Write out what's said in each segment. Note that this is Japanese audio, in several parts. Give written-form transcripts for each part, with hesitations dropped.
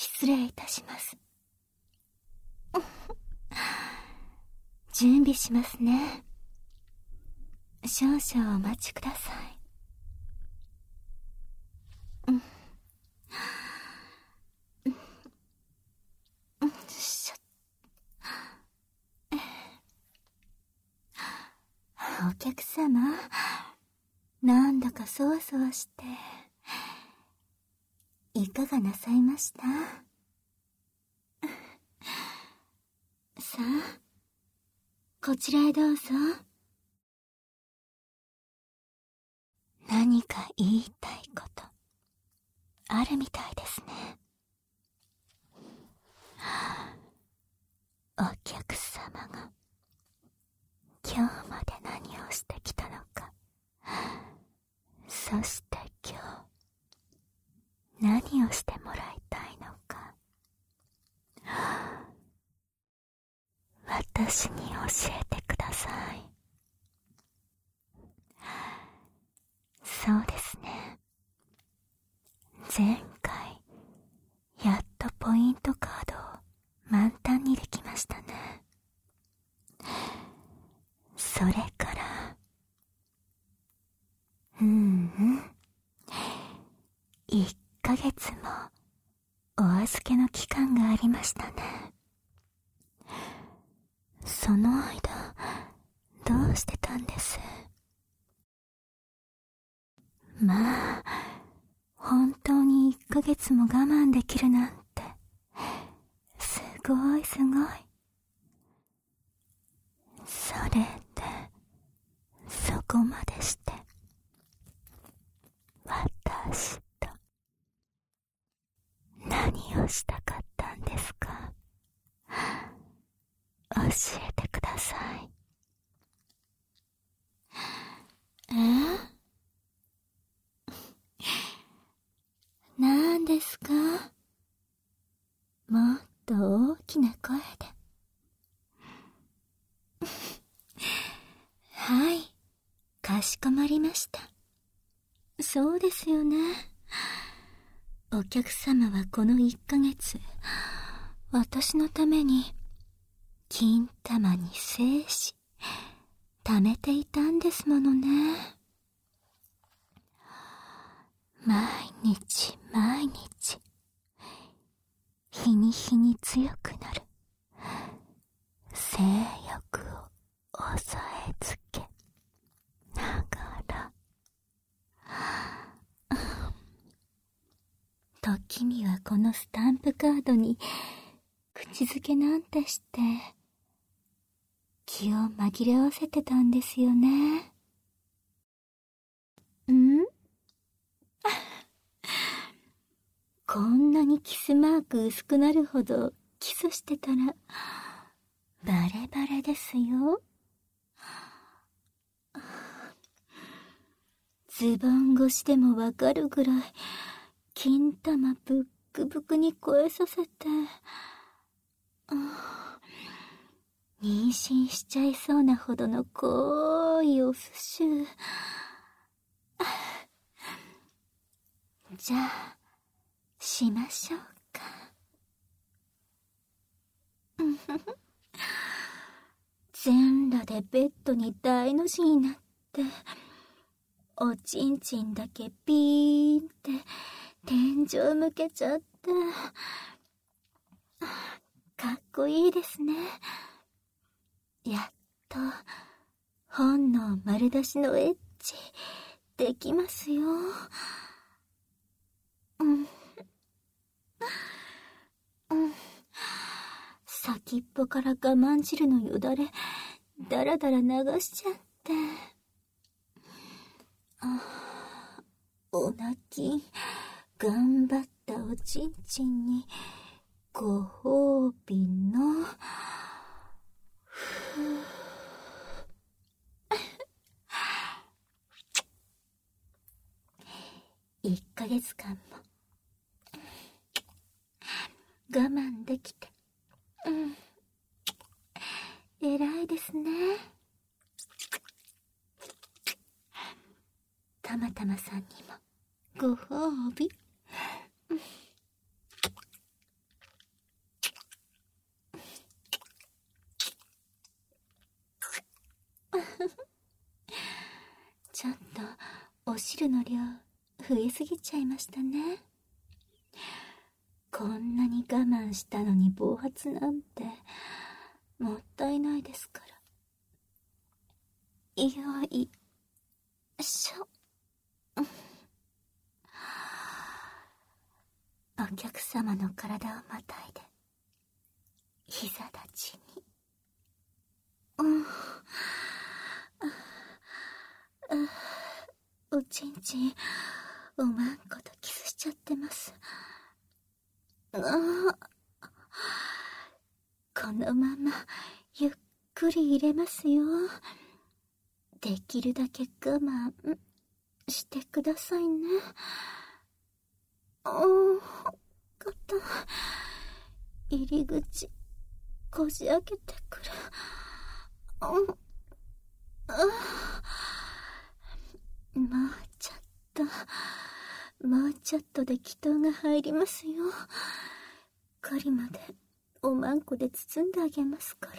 失礼いたします。準備しますね。少々お待ちください。お客様、なんだかそわそわして、いかがなさいました？さあ、こちらへどうぞ。何か言いたいことあるみたいですね。お客様が今日まで何をしてきたのか、そして今日何をしてもらいたいのか、私に教えてください。そうですね。前回やっとポイントカードを満タンにできましたね。それから1ヶ月もお預けの期間がありましたね。その間どうしてたんです？まあ、本当に1ヶ月も我慢できるなんて、すごいすごい。それで、そこまでして、私と、何をしたかったんですか？教えてください。何ですか？もっと大きな声で。はい、かしこまりました。そうですよね。お客様はこの1ヶ月、私のために金玉に精子貯めていたんですものね。毎日毎日、日に日に強くなる性欲を抑えつけながら、時にはこのスタンプカードに口づけなんてして気を紛れ合わせてたんですよね。こんなにキスマーク薄くなるほどキスしてたらバレバレですよ。ズボン越しでもわかるぐらい金玉ブックブクに超えさせて、妊娠しちゃいそうなほどの濃いオフシュー。じゃあしましょうか。全裸でベッドに大の字になって、おちんちんだけピーンって天井向けちゃって、かっこいいですね。やっと本能丸出しのエッチできますよ。先っぽから我慢汁のよだれだらだら流しちゃって、お泣き頑張ったおちんちんにご褒美の1ヶ月間も我慢できて、偉いですね。たまたまさんにもご褒美。 とお汁の量増えすぎちゃいましたね。こんなに我慢したのに暴発なんてもったいないですから。よいしょ。お客様の体をまたいで膝立ちに。おちんちんおまんことキスしちゃってます。このままゆっくり入れますよ。できるだけ我慢してくださいね。入り口こじ開けてくる。もうちょっとで気筒が入りますよ。狩りまでおまんこで包んであげますから。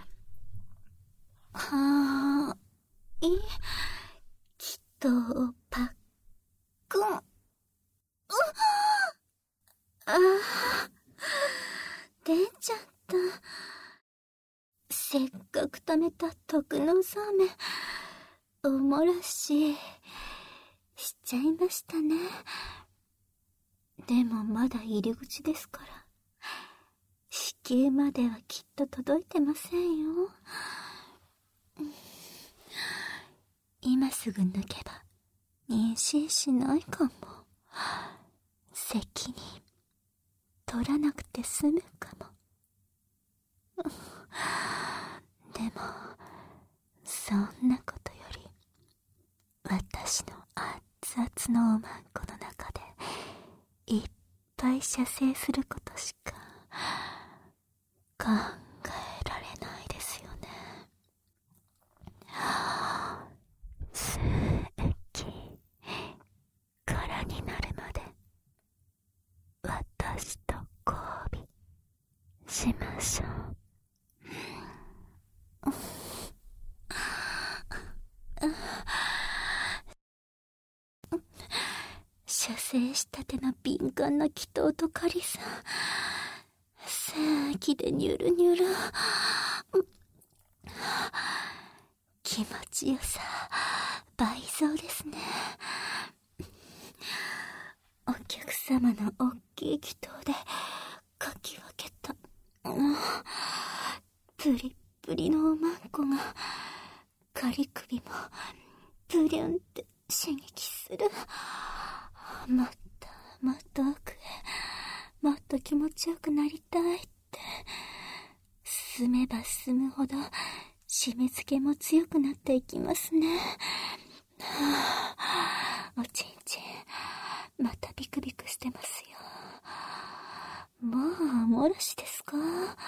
はーい。気筒をパックン。出ちゃった。せっかく貯めた特納そうめんおもらしちゃいましたね。でもまだ入り口ですから子宮まではきっと届いてませんよ。今すぐ抜けば妊娠しないかも。責任取らなくて済むかも。でもそんなことより私の熱々のおまんこの中でいっぱい射精することしか考えられないですよね。精液空になるまで私と交尾しましょう。射精したての敏感な気筒とカリさん、精液でニュルニュル。気持ちよさ倍増ですね。お客様の大きい気筒でかき分けたプリップリのおまんこがカリ首もプリュンって刺激する。もっと奥へもっと気持ちよくなりたいって進めば進むほど締め付けも強くなっていきますね。おちんちんまたビクビクしてますよ。もうお漏らしですか？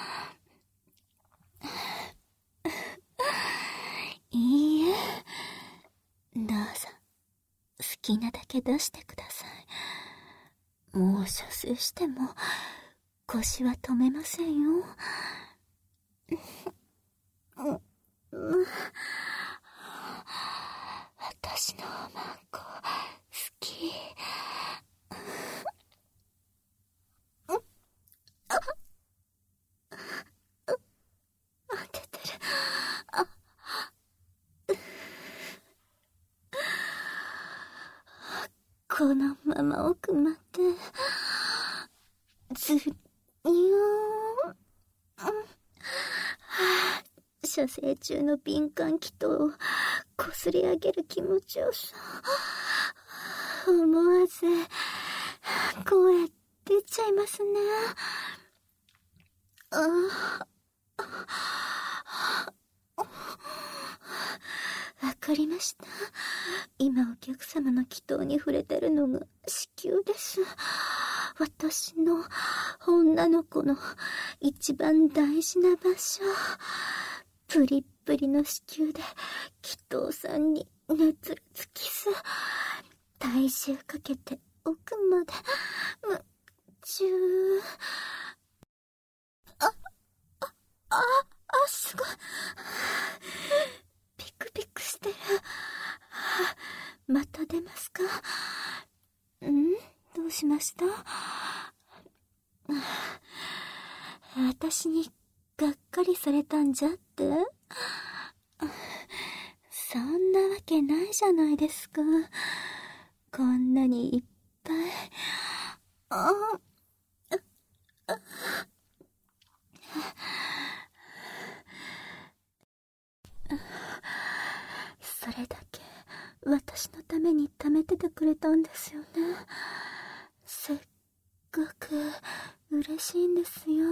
いいえ、どうぞ好きなだけ出してください。もう射精しても腰は止めませんよ。私のおまんこ好き。出てる。このまま奥までずっよ射精中の敏感気筒をこすり上げる気持ちよさ。思わず声出ちゃいますね。わかりました。今お客様の気筒に触れてるのが子宮です。私の女の子の一番大事な場所。プリップリの子宮で気筒さんに熱烈キス。体重かけて奥まで夢中。すごい。ピクピクしてる。 また出ますか？どうしました？私にがっかりされたんじゃって？そんなわけないじゃないですか。こんなにいっぱい。それだけ私のために貯めててくれたんですよね。せっかく嬉しいんですよ。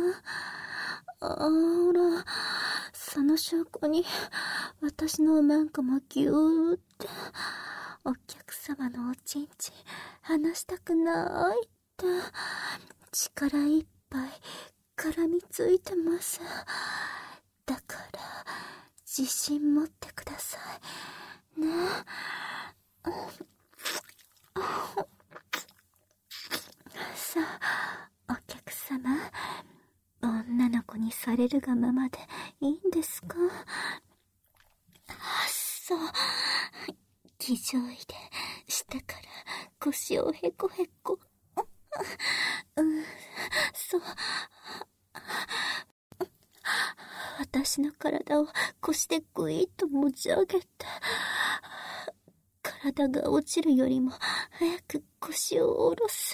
その証拠に私のなんかもギューってお客様のおちんち離したくないって力いっぱい絡みついてます。だから自信持ってくださいね。さあ、お客様、女の子にされるがままでいいんですか？そう。気丈位で下から腰をへこへこ。そう。私の体を腰でぐいっと持ち上げて、体が落ちるよりも早く腰を下ろす。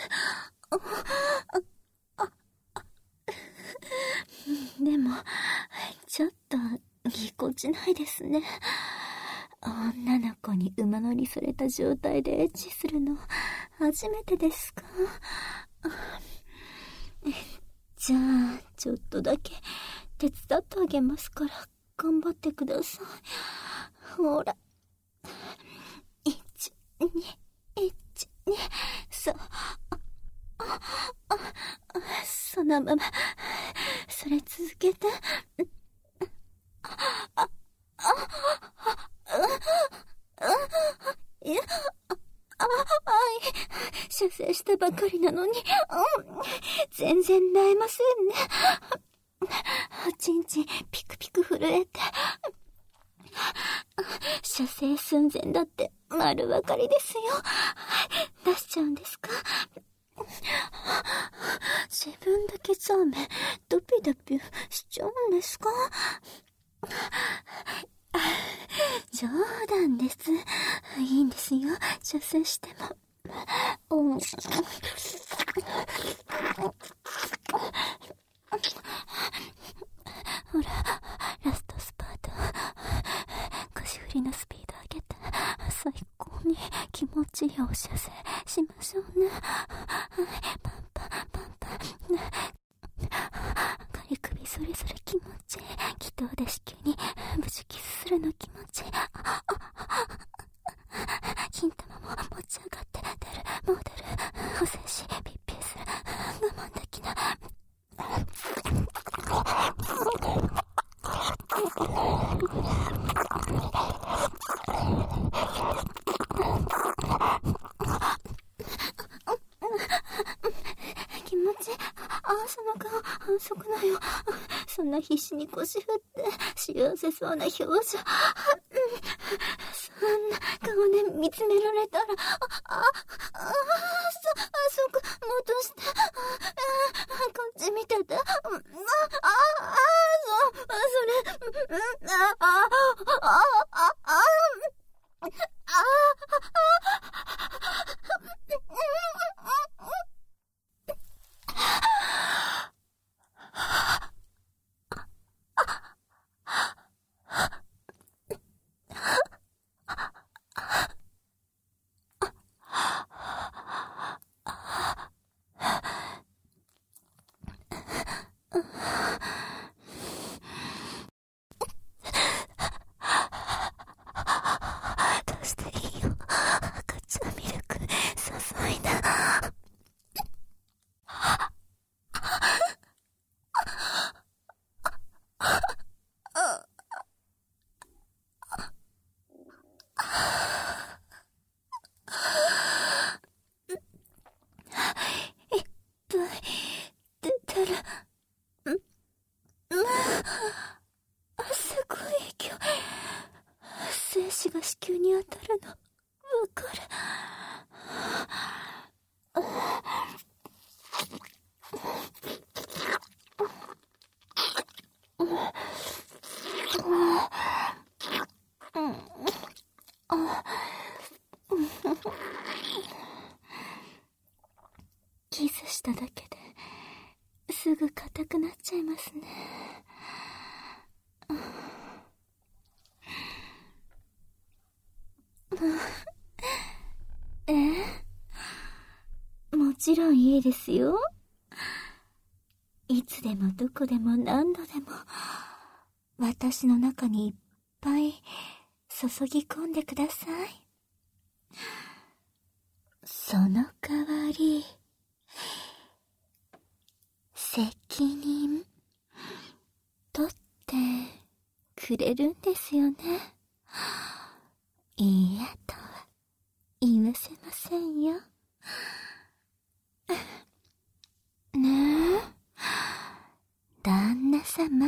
でも、ちょっとぎこちないですね。女の子に馬乗りされた状態でエッチするの初めてですか？じゃあ、ちょっとだけ手伝ってあげますから頑張ってください。ほら。1、2、1、2、そう。そのまま、それ続けて。射精したばかりなのに、全然萎えませんね。おちんちんピクピク震えて。射精寸前だって丸分かりですよ。出しちゃうんですか？自分だけザーメンドピドピしちゃうんですか？冗談です。いいんですよ、射精しても。ほら、ラストスパート。腰振りのスピード上げて、最高に気持ちいいお射精しましょうね。パンパンパンパン。ガリ首それぞれ気持ちいい。気筒で子宮に無事キスするの気持ちいい。金玉も持ち上がって出る。モデル、お精子、ピッピーする。我慢できない。気持ちいい。その顔、反則なよ。そんな必死に腰振って、幸せそうな表情。そんな顔で見つめられたら、そこ、戻して、こっち見てて。どうしていいよ、赤ちゃんミルク注いだ。いっぱい出てる。 キスしただけですぐ硬くなっちゃいますね。もちろんいいですよ。いつでもどこでも何度でも私の中にいっぱい注ぎ込んでください。その代わり責任取ってくれるんですよね。いいやとは言わせませんよ。ねえ、旦那様。